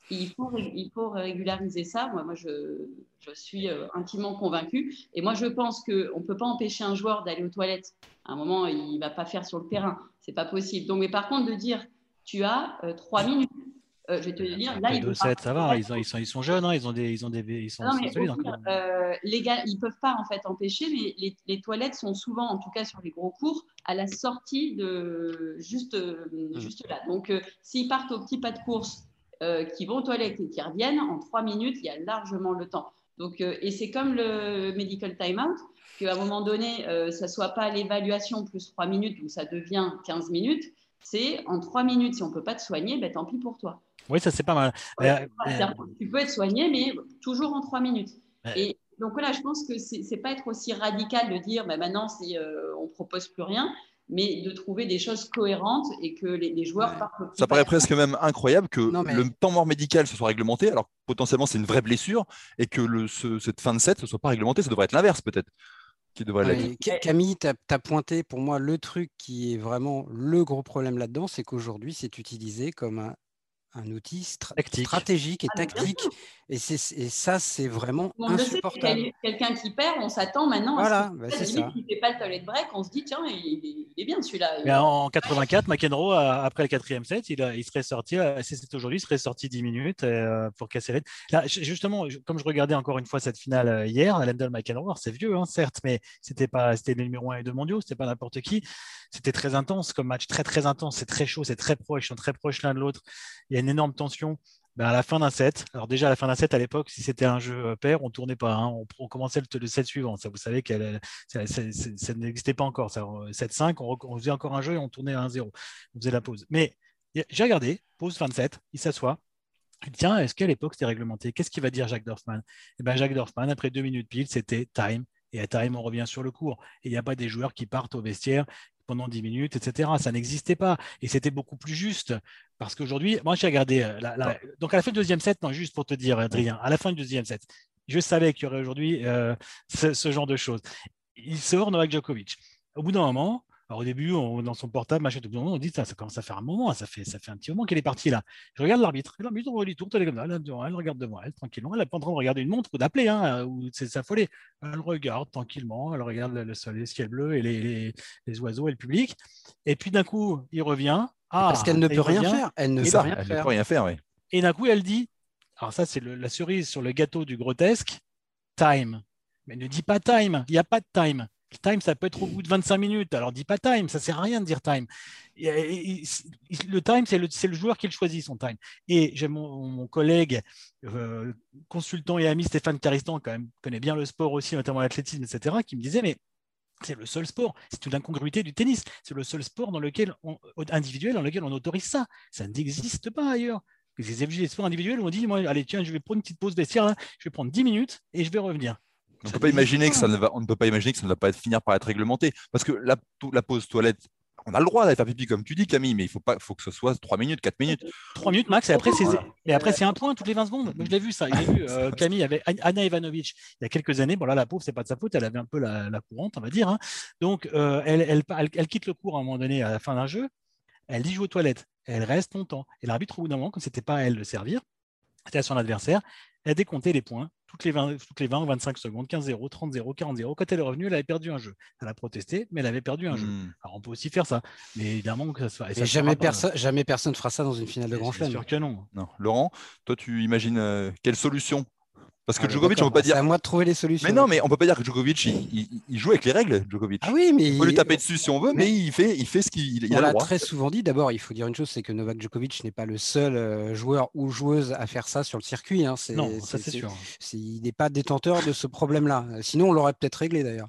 Il faut, il faut régulariser ça. Moi, moi je, je suis intimement convaincue. Et moi, je pense qu'on ne peut pas empêcher un joueur d'aller aux toilettes. À un moment, il ne va pas faire sur le terrain. Ce n'est pas possible. Donc, mais par contre, de dire, tu as euh, trois minutes. Euh, je vais te dire, là, les deux sept, ça va. Ils, ont, ils, sont, ils sont jeunes, hein, ils ont des, ils ont des, ils sont, non, mais solides. pire, euh, les gars, ils ne peuvent pas en fait empêcher, mais les, les toilettes sont souvent, en tout cas sur les gros cours, à la sortie de juste, euh, juste là. Donc, euh, s'ils partent au petit pas de course, euh, qui vont aux toilettes et qui reviennent, en trois minutes, il y a largement le temps. Donc, euh, et c'est comme le medical timeout, qu'à un moment donné, euh, ça ne soit pas l'évaluation plus trois minutes, où ça devient quinze minutes. C'est en trois minutes, si on ne peut pas te soigner, ben, tant pis pour toi. Oui, ça c'est pas mal. Ouais, mais... Tu peux être soigné, mais toujours en trois minutes. Ouais. Et donc voilà, je pense que c'est, c'est pas être aussi radical de dire bah, maintenant c'est, euh, on propose plus rien, mais de trouver des choses cohérentes et que les, les joueurs ouais. partent. Ça paraît presque même incroyable que non, mais... le temps mort médical se soit réglementé, alors potentiellement c'est une vraie blessure, et que le, ce, cette fin de set ne soit pas réglementée. Ça devrait être l'inverse peut-être. Qui devrait ouais, l'être. Camille, tu as pointé pour moi le truc qui est vraiment le gros problème là-dedans, c'est qu'aujourd'hui c'est utilisé comme un un outil stra- stratégique et ah, tactique. Et, c'est, et ça, c'est vraiment on insupportable. Le sait, quelqu'un qui perd, on s'attend maintenant voilà, à ce bah c'est ça. S'il ne fait pas le toilet break, on se dit, tiens, il, il est bien celui-là. Mais en quatre-vingt-quatre, McEnroe, après le quatrième set, il, a, il serait sorti, si c'était aujourd'hui, il serait sorti dix minutes euh, pour casser les... Là, justement, comme je regardais encore une fois cette finale hier, la Lendl-McEnroe, c'est vieux, hein, certes, mais c'était, pas, c'était les numéros un et deux mondiaux, c'était pas n'importe qui. C'était très intense comme match, très très intense, c'est très chaud, c'est très proche, ils sont très proches l'un de l'autre. Il y a une énorme tension. Ben à la fin d'un set, alors déjà à la fin d'un set à l'époque, si c'était un jeu pair, on ne tournait pas, hein, on, on commençait le, le set suivant. Ça, vous savez que ça, ça, ça n'existait pas encore. sept cinq, on, on faisait encore un jeu et on tournait à un zéro. On faisait la pause. Mais j'ai regardé, pause vingt-sept, il s'assoit. Il dit, tiens, est-ce qu'à l'époque c'était réglementé? Qu'est-ce qu'il va dire Jacques Dorfman? Et ben Jacques Dorfman, après deux minutes pile, c'était time. Et à time, on revient sur le court. Et il n'y a pas des joueurs qui partent au vestiaire pendant dix minutes, et cetera. Ça n'existait pas. Et c'était beaucoup plus juste. Parce qu'aujourd'hui, moi, j'ai regardé. La, la... Donc, à la fin du deuxième set, non, juste pour te dire, Adrien, à la fin du deuxième set, je savais qu'il y aurait aujourd'hui euh, ce, ce genre de choses. Il sort Novak Djokovic. Au bout d'un moment, alors au début, on, dans son portable, machin, tout le monde, on dit ça, ça commence à faire un moment, ça fait, ça fait un petit moment qu'elle est partie là. Je regarde l'arbitre, et l'arbitre, on lui tourne, elle est comme ça, elle, elle regarde devant elle, tranquillement, elle n'est pas en train de regarder une montre ou d'appeler, hein, ou c'est s'affoler. Elle regarde tranquillement, elle regarde le, le soleil, le ciel bleu et les, les, les oiseaux et le public. Et puis d'un coup, il revient. Ah, parce qu'elle ne peut rien revient, faire. Elle ne peut ça, rien elle faire. ne peut rien faire, oui. Et d'un coup, elle dit, alors ça, c'est le, la cerise sur le gâteau du grotesque, time. Mais ne dis pas time, il n'y a pas de time. Time, ça peut être au bout de vingt-cinq minutes. Alors, dis pas time, ça ne sert à rien de dire time. Et, et, et, le time, c'est le, c'est le joueur qui le choisit, son time. Et j'ai mon, mon collègue, euh, consultant et ami Stéphane Caristan, quand même, connaît bien le sport aussi, notamment l'athlétisme, et cetera, qui me disait, mais c'est le seul sport, c'est une incongruité du tennis. C'est le seul sport dans lequel on, individuel dans lequel on autorise ça. Ça n'existe pas ailleurs. Les sports individuels ont dit, moi, allez, tiens, je vais prendre une petite pause vestiaire, là, je vais prendre dix minutes et je vais revenir. On ne peut pas imaginer que ça ne va, on ne peut pas imaginer que ça ne va pas être, finir par être réglementé. Parce que la, la pause toilette, on a le droit d'aller faire pipi comme tu dis, Camille, mais il faut, pas, faut que ce soit trois minutes, quatre minutes. trois minutes max, et après, c'est, et après, c'est un point toutes les vingt secondes. Moi, je l'ai vu ça. J'ai vu euh, Camille avec Anna Ivanovic il y a quelques années. Bon, là, la pauvre, c'est pas de sa faute, elle avait un peu la, la courante, on va dire. Hein. Donc, euh, elle, elle, elle, elle quitte le cours à un moment donné, à la fin d'un jeu. Elle dit jouer aux toilettes. Elle reste longtemps. Et l'arbitre, au bout d'un moment, comme c'était pas à elle de servir, c'était à son adversaire, elle a décompté les points toutes les vingt, toutes les vingt ou vingt-cinq secondes, quinze zéro, trente zéro, quarante zéro. Quand elle est revenue, elle avait perdu un jeu. Elle a protesté, mais elle avait perdu un mmh. jeu. Alors on peut aussi faire ça, mais évidemment que ça se fasse. Et jamais, perso- jamais personne ne fera ça dans une finale de Grand Chelem. C'est sûr que non. non. Laurent, toi, tu imagines euh, quelle solution? Parce que ah, Djokovic, on peut pas dire. C'est à moi de trouver les solutions. Mais non, mais on peut pas dire que Djokovic, il, il, il joue avec les règles, Djokovic. Ah oui, mais on peut lui taper dessus si on veut, mais, mais il fait, il fait ce qu'il il a le l'a droit. très souvent dit. D'abord, il faut dire une chose, c'est que Novak Djokovic n'est pas le seul joueur ou joueuse à faire ça sur le circuit. Hein. C'est, non, c'est, ça c'est, c'est sûr. C'est, il n'est pas détenteur de ce problème-là. Sinon, on l'aurait peut-être réglé d'ailleurs.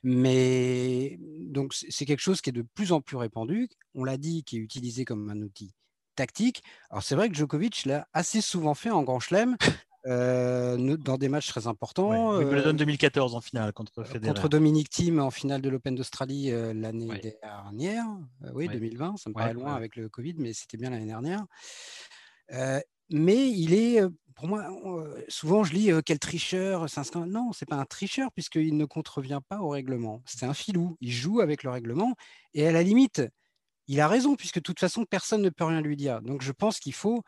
Mais donc, c'est quelque chose qui est de plus en plus répandu. On l'a dit, qui est utilisé comme un outil tactique. Alors, c'est vrai que Djokovic l'a assez souvent fait en Grand Chelem. Euh, dans des matchs très importants. Ouais, Wimbledon deux mille quatorze en finale contre Federer. Contre Dominic Thiem en finale de l'Open d'Australie euh, l'année ouais. dernière. Euh, oui, ouais. deux mille vingt, ça me paraît ouais, loin ouais. avec le Covid, mais c'était bien l'année dernière. Euh, mais il est, pour moi, souvent je lis euh, quel tricheur. C'est un... Non, c'est pas un tricheur puisqu'il ne contrevient pas au règlement. C'est un filou. Il joue avec le règlement et à la limite, il a raison puisque de toute façon, personne ne peut rien lui dire. Donc je pense qu'il faut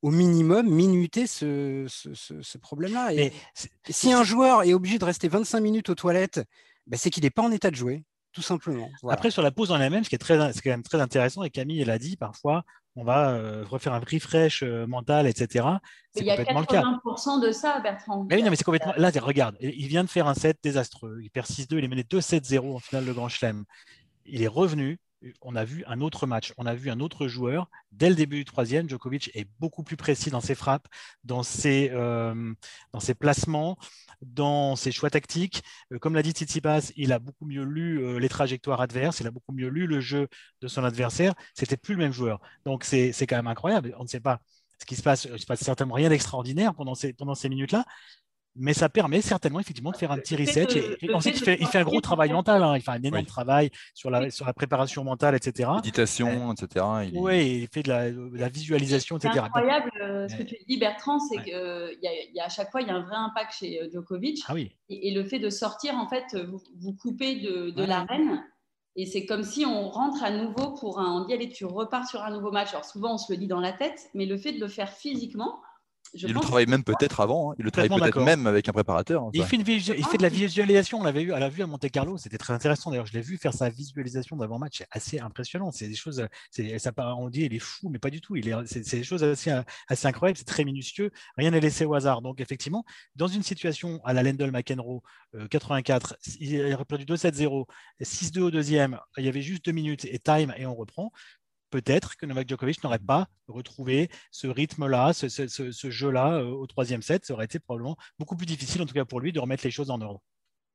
au minimum minuter ce, ce, ce, ce problème-là. Et, Mais et si un joueur est obligé de rester vingt-cinq minutes aux toilettes, ben c'est qu'il n'est pas en état de jouer, tout simplement. Voilà. Après, sur la pause en elle-même, ce qui est, très, c'est quand même très intéressant, et Camille l'a dit, parfois, on va euh, refaire un refresh euh, mental, et cetera. C'est il y a complètement quatre-vingts pour cent le cas. de ça, Bertrand. Mais oui, non, mais c'est complètement. Là, regarde, il vient de faire un set désastreux. Il perd six deux, il est mené deux sept zéro en finale de Grand Chelem. Il est revenu. On a vu un autre match, on a vu un autre joueur. Dès le début du troisième, Djokovic est beaucoup plus précis dans ses frappes, dans ses, euh, dans ses placements, dans ses choix tactiques. Euh, comme l'a dit Tsitsipas, il a beaucoup mieux lu euh, les trajectoires adverses, il a beaucoup mieux lu le jeu de son adversaire. C'était plus le même joueur. Donc c'est, c'est quand même incroyable. On ne sait pas ce qui se passe. Il ne se passe certainement rien d'extraordinaire pendant ces, pendant ces minutes-là. Mais ça permet certainement effectivement de faire un petit reset. De, et, et ensuite, il fait, il fait un gros travail mental. Hein. Il fait un énorme oui. travail sur la, sur la préparation mentale, et cetera. Méditation, et cetera. Il oui, est... il fait de la, de la visualisation, c'est et cetera. C'est incroyable euh, ce que tu dis, Bertrand, c'est ouais. qu'il y, y a à chaque fois, il y a un vrai impact chez Djokovic. Ah oui. et, et le fait de sortir, en fait, vous, vous coupez de, de ouais. l'arène. Et c'est comme si on rentre à nouveau pour un... On dit, allez, tu repars sur un nouveau match. Alors souvent, on se le dit dans la tête, mais le fait de le faire physiquement, Je il le travaille même peut-être avant, hein. Il le travaille peut-être d'accord. même avec un préparateur. Hein, il, fait une visu... il fait de la visualisation, on l'avait vu à la vue à Monte-Carlo, c'était très intéressant. D'ailleurs, je l'ai vu faire sa visualisation d'avant-match, c'est assez impressionnant. C'est des choses, c'est, ça, on dit il est fou, mais pas du tout. Il est, c'est, c'est des choses assez, assez incroyables, c'est très minutieux, rien n'est laissé au hasard. Donc effectivement, dans une situation à la Lendl McEnroe, euh, quatre-vingt-quatre, il a perdu deux sept zéro, six deux au deuxième, il y avait juste deux minutes et time et on reprend. Peut-être que Novak Djokovic n'aurait pas retrouvé ce rythme-là, ce, ce, ce, ce jeu-là euh, au troisième set. Ça aurait été probablement beaucoup plus difficile, en tout cas pour lui, de remettre les choses en ordre.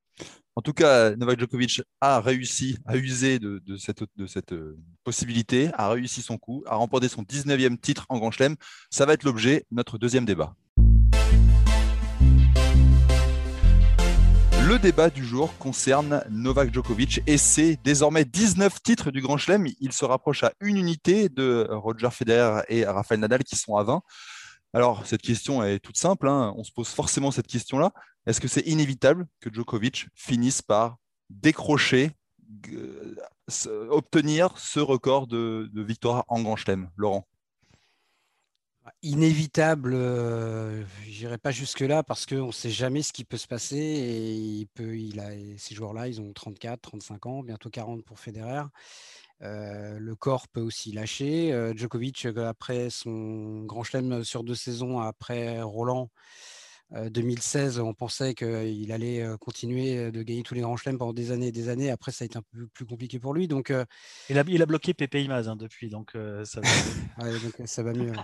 En tout cas, Novak Djokovic a réussi à user de, de cette, de cette euh, possibilité, a réussi son coup, a remporté son dix-neuvième titre en Grand Chelem. Ça va être l'objet de notre deuxième débat. Le débat du jour concerne Novak Djokovic et ses désormais dix-neuf titres du Grand Chelem. Il se rapproche à une unité de Roger Federer et Rafael Nadal qui sont à vingt. Alors, cette question est toute simple, hein. On se pose forcément cette question-là. Est-ce que c'est inévitable que Djokovic finisse par décrocher, euh, obtenir ce record de, de victoire en Grand Chelem, Laurent? Inévitable, euh, je n'irai pas jusque-là parce qu'on ne sait jamais ce qui peut se passer et il peut, il a, ces joueurs-là, ils ont trente-quatre, trente-cinq ans, bientôt quarante pour Federer. Euh, le corps peut aussi lâcher. Euh, Djokovic, après son Grand Chelem sur deux saisons, après Roland euh, deux mille seize, on pensait qu'il allait continuer de gagner tous les Grands Chelems pendant des années et des années. Après, ça a été un peu plus compliqué pour lui. Donc, euh... il, a, il a bloqué Pepe Imaz hein, depuis, donc, euh, ça va... ouais, donc ça va mieux.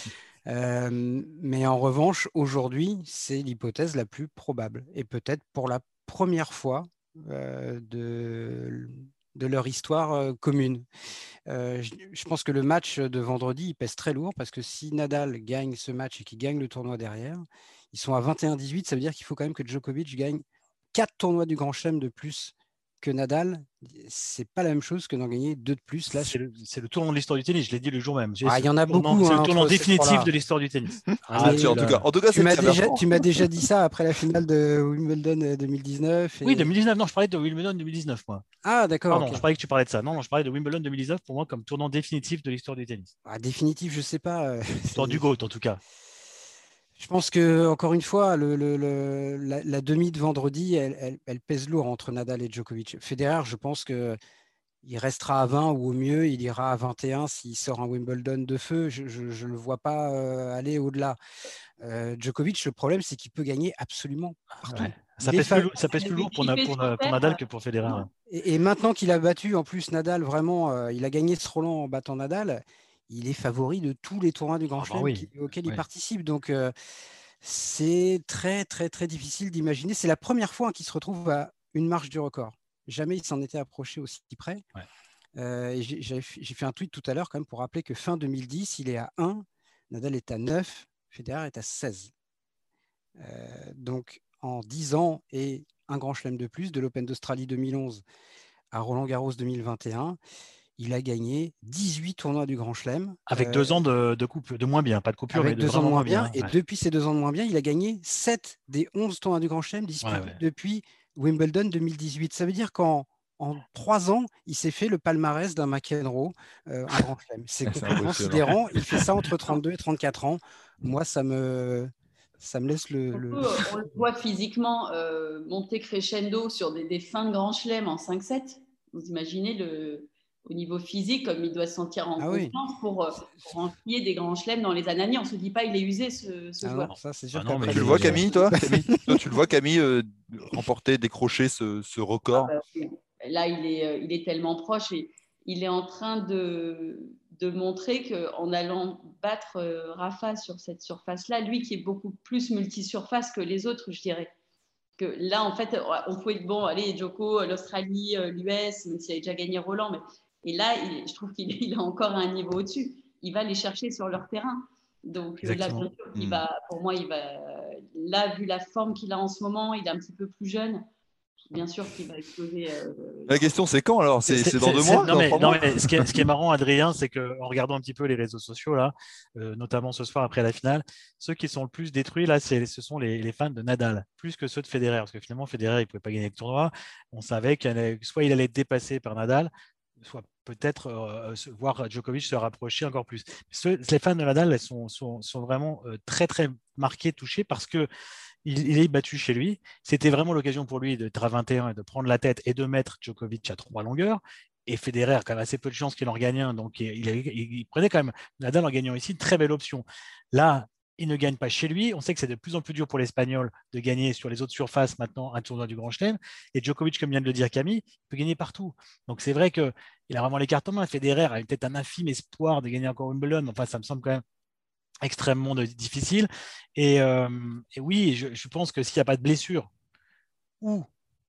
euh, mais en revanche, aujourd'hui, c'est l'hypothèse la plus probable. Et peut-être pour la première fois euh, de... de leur histoire euh, commune. Euh, je, je pense que le match de vendredi, il pèse très lourd parce que si Nadal gagne ce match et qu'il gagne le tournoi derrière, ils sont à vingt et un dix-huit, ça veut dire qu'il faut quand même que Djokovic gagne quatre tournois du Grand Chelem de plus que Nadal. C'est pas la même chose que d'en gagner deux de plus. Là, c'est, le, c'est le tournant de l'histoire du tennis, je l'ai dit le jour même. Ah, il y en a tournant, beaucoup. C'est hein, le tournant définitif de l'histoire du tennis. Ah, tu, en, tout cas, en tout cas, tu, m'as déjà, tu m'as déjà dit ça après la finale de Wimbledon deux mille dix-neuf. Et... Oui, deux mille dix-neuf, non, je parlais de Wimbledon deux mille dix-neuf, moi. Ah, d'accord. Pardon, okay. je parlais que tu parlais de ça. Non, non, je parlais de Wimbledon deux mille dix-neuf pour moi comme tournant définitif de l'histoire du tennis. Ah, définitif, je sais pas. L'histoire du GOAT, en tout cas. Je pense que encore une fois, le, le, le, la, la demi de vendredi, elle, elle, elle pèse lourd entre Nadal et Djokovic. Federer, je pense que il restera à vingt ou au mieux, il ira à vingt et un s'il sort un Wimbledon de feu. Je ne le vois pas euh, aller au-delà. Euh, Djokovic, le problème, c'est qu'il peut gagner absolument partout. Ouais. Ça, pèse fa... plus, ça pèse plus lourd pour, pour, pour Nadal que pour Federer. Et, et maintenant qu'il a battu, en plus, Nadal, vraiment, euh, il a gagné ce Roland en battant Nadal. Il est favori de tous les tournois du Grand Chelem ah, oui. auxquels oui. il participe. Donc, euh, c'est très, très, très difficile d'imaginer. C'est la première fois hein, qu'il se retrouve à une marche du record. Jamais il s'en était approché aussi près. Ouais. Euh, et j'ai, j'ai fait un tweet tout à l'heure quand même pour rappeler que fin deux mille dix, il est à un, Nadal est à neuf, Federer est à seize. Euh, donc, en dix ans et un Grand Chelem de plus, de l'Open d'Australie deux mille onze à Roland-Garros deux mille vingt et un, il a gagné dix-huit tournois du Grand Chelem. Avec euh, deux ans de, de, coupe, de moins bien, pas de coupure, avec mais de deux ans de moins bien. bien. Et ouais. depuis ces deux ans de moins bien, il a gagné sept des onze tournois du Grand Chelem disputés ouais, ouais. depuis Wimbledon deux mille dix-huit. Ça veut dire qu'en en trois ans, il s'est fait le palmarès d'un McEnroe euh, en Grand Chelem. C'est C'est complètement impressionnant. sidérant. Il fait ça entre trente-deux et trente-quatre ans. Moi, ça me, ça me laisse le. On, le... peut, on le voit physiquement euh, monter crescendo sur des, des fins de Grand Chelem en cinq sept. Vous imaginez le, au niveau physique comme il doit se sentir en Ah oui. confiance pour, pour enfiler des Grands Chelems dans les années à venir. On ne se dit pas il est usé ce, ce Ah joueur. non, ça, c'est sûr Ah non, qu'après, mais Tu le il- vois, il- Camille, toi, Camille Toi, tu le vois, Camille, euh, remporter, décrocher ce, ce record. Euh, Là, il est, euh, il est tellement proche et il est en train de, de montrer qu'en allant battre euh, Rafa sur cette surface-là, lui qui est beaucoup plus multi-surface que les autres, je dirais. Que là, en fait, on pouvait, bon, allez, Djoko, l'Australie, euh, l'U S, même s'il a déjà gagné Roland, mais, et là, il, je trouve qu'il il a encore un niveau au-dessus. Il va les chercher sur leur terrain. Donc euh, là, Exactement. bien sûr, il Mm. va, pour moi, il va, là, vu la forme qu'il a en ce moment, il est un petit peu plus jeune. Bien sûr qu'il va exploser. Euh, La question, c'est quand alors C'est c'est dans deux c'est- mois Non, dans mais, trois non, mois mais ce, qui est, ce qui est marrant, Adrien, c'est qu'en regardant un petit peu les réseaux sociaux, là, euh, notamment ce soir après la finale, ceux qui sont le plus détruits, là, c'est, ce sont les, les fans de Nadal, plus que ceux de Federer. Parce que finalement, Federer, il ne pouvait pas gagner le tournoi. On savait qu'il allait, soit il allait être dépassé par Nadal, soit peut-être euh, se- voir Djokovic se rapprocher encore plus. Ceux, les fans de Nadal elles sont, sont, sont vraiment euh, très, très marqués, touchés, parce que il, il est battu chez lui. C'était vraiment l'occasion pour lui d'être à vingt et un et de prendre la tête et de mettre Djokovic à trois longueurs. Et Federer a quand même assez peu de chances qu'il en gagne un. Donc, il, il, il prenait quand même Nadal en gagnant ici une très belle option. Là, il ne gagne pas chez lui. On sait que c'est de plus en plus dur pour l'Espagnol de gagner sur les autres surfaces maintenant un tournoi du Grand Chelem. Et Djokovic, comme vient de le dire Camille, il peut gagner partout. Donc, c'est vrai qu'il a vraiment les cartes en main. Federer a peut-être un infime espoir de gagner encore Wimbledon. Enfin, ça me semble quand même extrêmement difficile. Et, euh, et oui, je, je pense que s'il n'y a pas de blessure ou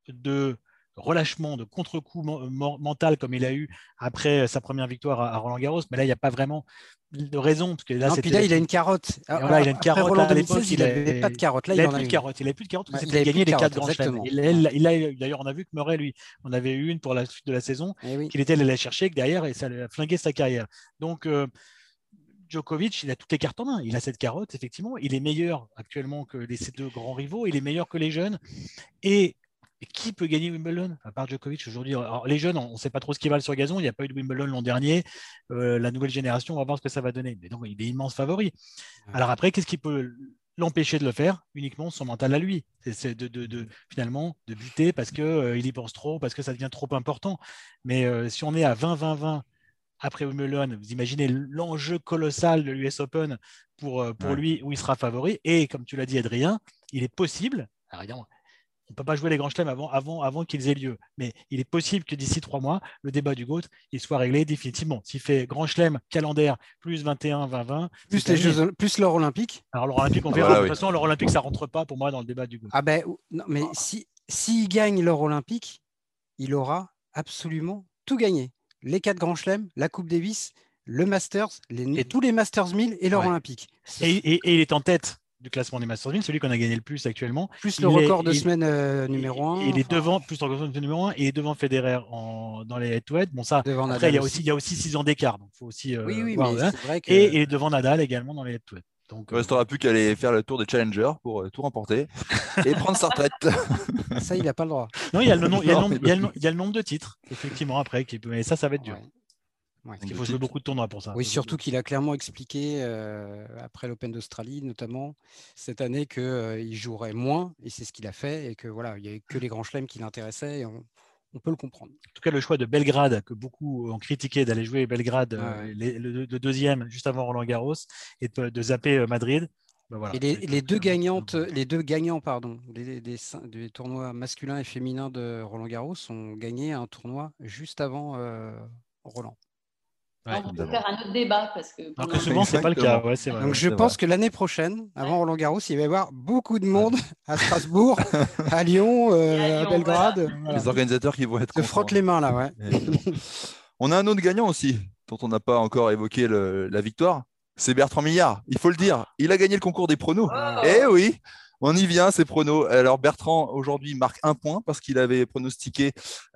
de relâchement, de contre-coup mental comme il a eu après sa première victoire à Roland-Garros, mais là, il n'y a pas vraiment de raison. Parce que là, non, puis là, il a une carotte. Et voilà, il a une Après carotte Roland là, à l'époque, deux mille seize, il n'avait avait... pas de carotte. Là, il il n'avait en a plus de une. carotte. Il n'avait plus de carotte parce Ouais, que il c'était avait gagner plus de les quatre carotte, grands chelems. exactement. Il, a- il a- D'ailleurs, on a vu que Murray, lui, on avait eu une pour la suite de la saison, Eh oui. qu'il était allé la chercher, que derrière, et ça a flingué sa carrière. Donc, euh, Djokovic, il a toutes les cartes en main. Il a cette carotte, effectivement. Il est meilleur actuellement que les, ces deux grands rivaux. Il est meilleur que les jeunes. Et, et qui peut gagner Wimbledon à part Djokovic aujourd'hui? Alors, les jeunes, on ne sait pas trop ce qu'ils valent sur gazon. Il n'y a pas eu de Wimbledon l'an dernier. Euh, la nouvelle génération, on va voir ce que ça va donner. Mais donc, il est immense favori. Alors après, qu'est-ce qui peut l'empêcher de le faire? Uniquement son mental à lui. C'est, c'est de, de, de, finalement, de buter parce qu'il euh, y pense trop, parce que ça devient trop important. Mais euh, si on est à vingt vingt vingt après Wimbledon, vous imaginez l'enjeu colossal de l'U S Open pour, pour Ouais. lui, où il sera favori. Et comme tu l'as dit, Adrien, il est possible, alors, on ne peut pas jouer les grands chelems avant, avant, avant qu'ils aient lieu, mais il est possible que d'ici trois mois, le débat du GOAT il soit réglé définitivement. S'il fait grand chelem calendaire plus vingt et un vingt vingt, Plus, les Jeux, plus l'or olympique. Alors l'or olympique, on verra. Voilà, de toute oui. façon, l'or olympique, ça ne rentre pas pour moi dans le débat du GOAT. Ah ben, non, mais si s'il gagne l'or olympique, il aura absolument tout gagné. Les quatre grands chelems, la Coupe Davis, le Masters, les, Et- tous les Masters mille et l'or Ouais. olympique. Et, et- et il est en tête du classement des Masters mille, celui qu'on a gagné le plus actuellement. Plus le Il record est- de il- semaine euh, numéro un. Et il est enfin, devant, plus le record de numéro un, et il est devant Federer en, dans les head-to-head. Bon, ça, devant après, il y a Nadal aussi, il y a aussi six ans d'écart, donc il faut aussi euh, Oui, oui, voir. mais hein. c'est vrai que Et il est devant Nadal également dans les head-to-head. Donc, Il ne restera plus qu'à aller faire le tour des challengers pour euh, tout remporter et prendre sa retraite. ça, il n'a pas le droit. non, il y a le nom- il y a le Non, nombre- il il y a le nom- il y a le nombre de titres, effectivement, après, qui peut- mais ça, ça va être dur. Ouais. Ouais. Parce qu'il De faut jouer titres. beaucoup de tournois pour ça. Oui, surtout qu'il a clairement expliqué, euh, après l'Open d'Australie notamment, cette année qu'il euh, jouerait moins, et c'est ce qu'il a fait, et que voilà, il n'y avait que les grands chelems qui l'intéressaient, et on, on peut le comprendre. En tout cas, le choix de Belgrade, que beaucoup ont critiqué d'aller jouer Belgrade, Ouais, euh, ouais. les- le, le deuxième, juste avant Roland Garros, et de, de zapper euh, Madrid. Ben voilà, Et les, c'est- les deux c'est- gagnantes, les deux gagnants, pardon, des, des, des tournois masculins et féminins de Roland Garros ont gagné un tournoi juste avant euh, Roland. Ouais. on peut faire un autre débat parce que Alors pendant- que souvent, c'est pas le cas. Exactement. Ouais, c'est vrai. Donc ouais, je c'est pense vrai. que l'année prochaine, avant Roland Garros, il va y avoir beaucoup de monde à Strasbourg, à Lyon, euh, Et à à Lyon, Belgrade. Voilà. Les organisateurs qui vont être Se contents. frottent les mains là, ouais. On a un autre gagnant aussi, dont on n'a pas encore évoqué le- la victoire. C'est Bertrand Millard. Il faut le dire. Il a gagné le concours des pronos. Oh. Eh oui, on y vient, ces pronos. Alors Bertrand, aujourd'hui, marque un point parce qu'il avait pronostiqué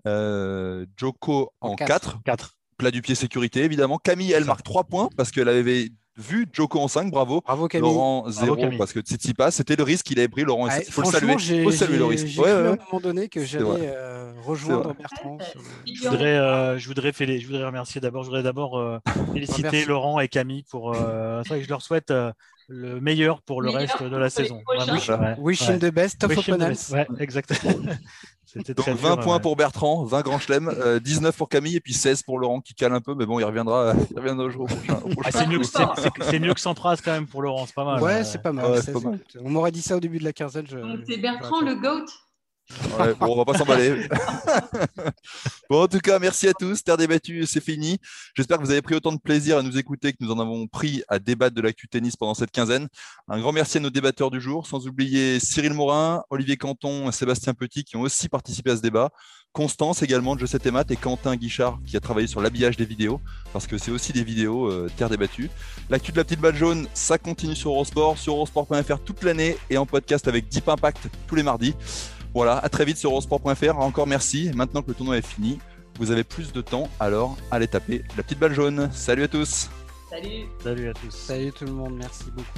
euh, Djoko en En quatre. quatre. quatre. Plat du pied sécurité, évidemment. Camille, elle Ça. marque trois points parce qu'elle avait vu Djoko en cinq, bravo. Bravo Camille. Laurent zéro parce que Tsitsipas, c'était le risque qu'il avait pris. Laurent, il ouais, faut le saluer. J'ai, faut le saluer, j'ai, le risque. j'ai ouais, cru ouais. à un moment donné que j'allais euh, rejoindre Bertrand. Sur le... Je voudrais, euh, je voudrais, fêler, je voudrais remercier d'abord, je voudrais d'abord euh, féliciter Merci. Laurent et Camille pour. Euh, c'est vrai que je leur souhaite euh, le meilleur pour le meilleur reste de la saison. Vraiment, Wish, ouais, Wish ouais. him the best, top Wish him the opponents. best. Ouais, exactement. C'était Donc très vingt dur, points ouais. pour Bertrand, vingt grands chelems, euh, dix-neuf pour Camille et puis seize pour Laurent qui cale un peu, mais bon, il reviendra, il reviendra au jour au prochain. Au prochain Ah, c'est, mieux que, c'est, c'est, c'est mieux que Sampras quand même pour Laurent, c'est pas mal. Ouais, euh. c'est pas mal. Ouais, ça, c'est pas mal. On m'aurait dit ça au début de la quinzaine. Je... Donc c'est Bertrand le GOAT. Ouais, bon, on va pas s'emballer. Bon, en tout cas, merci à tous. Terre débattue, c'est fini. J'espère que vous avez pris autant de plaisir à nous écouter que nous en avons pris à débattre de l'actu tennis pendant cette quinzaine. Un grand merci à nos débatteurs du jour, sans oublier Cyril Morin, Olivier Canton, Sébastien Petit qui ont aussi participé à ce débat. Constance également de Je sais tes maths et Quentin Guichard qui a travaillé sur l'habillage des vidéos parce que c'est aussi des vidéos euh, terre débattue. L'actu de la petite balle jaune, ça continue sur Eurosport, sur eurosport point f r toute l'année et en podcast avec Deep Impact tous les mardis. Voilà, à très vite sur eurosport point f r. Encore merci. Maintenant que le tournoi est fini, vous avez plus de temps, alors allez taper la petite balle jaune. Salut à tous. Salut. Salut à tous. Salut tout le monde, merci beaucoup.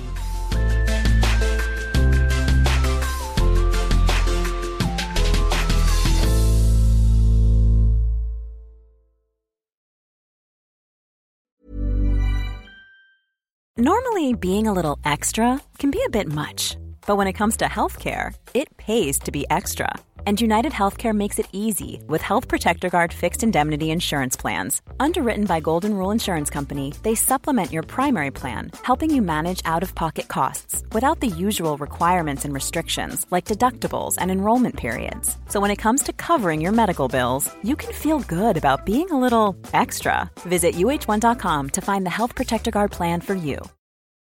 Normally, being a little extra can be a bit much, but when it comes to healthcare, it pays to be extra. And United Healthcare makes it easy with Health Protector Guard fixed indemnity insurance plans. Underwritten by Golden Rule Insurance Company, they supplement your primary plan, helping you manage out-of-pocket costs without the usual requirements and restrictions like deductibles and enrollment periods. So when it comes to covering your medical bills, you can feel good about being a little extra. Visit U H one dot com to find the Health Protector Guard plan for you.